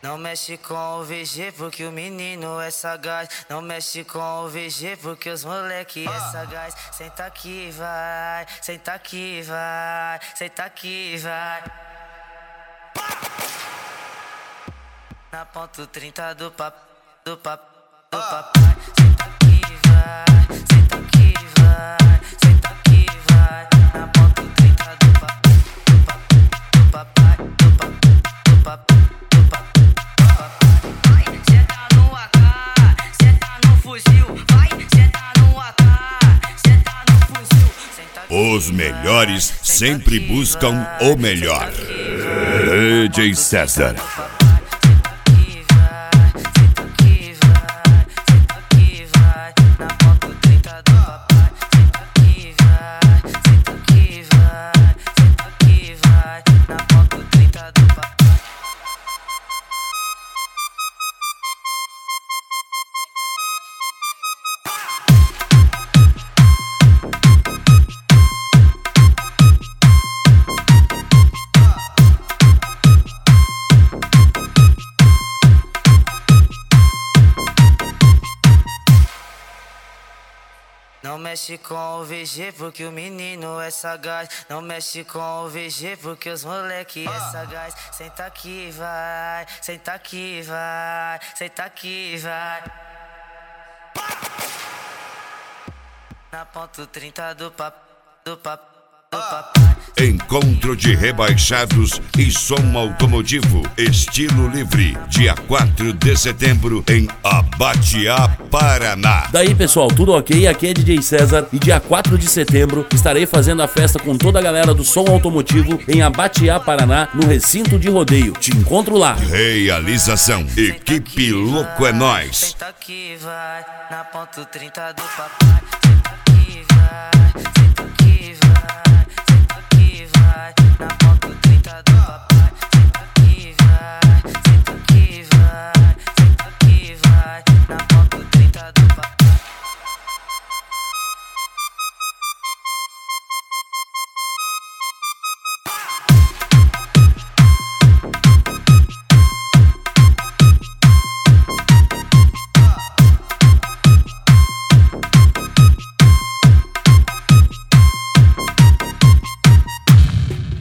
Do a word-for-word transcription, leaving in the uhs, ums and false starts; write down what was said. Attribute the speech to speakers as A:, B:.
A: Não mexe com o V G porque o menino é sagaz. Não mexe com o V G porque os moleque é sagaz. Senta aqui, vai, senta aqui, vai, senta aqui, vai. Na ponto trinta do papo, do papo, do papai. Senta aqui, vai, senta aqui, vai, senta aqui, vai. Na ponto trinta do papo, do papo, do papai, do papo, do papo, do papo.
B: Os melhores sempre buscam o melhor. D J César.
A: Não mexe com o V G porque o menino é sagaz. Não mexe com o V G porque os moleque é sagaz. Senta aqui, vai, senta aqui, vai, senta aqui, vai. Na ponto trinta do papo, do papo, do papai.
B: Encontro de rebaixados e som automotivo, estilo livre, dia quatro de setembro em Abatiá, Paraná.
C: Daí pessoal, tudo ok? Aqui é D J César e dia quatro de setembro estarei fazendo a festa com toda a galera do som automotivo em Abatiá, Paraná, no recinto de rodeio. Te encontro lá.
B: Realização, equipe Louco é Nós.
A: Senta aqui, vai, na ponto trinta do papai.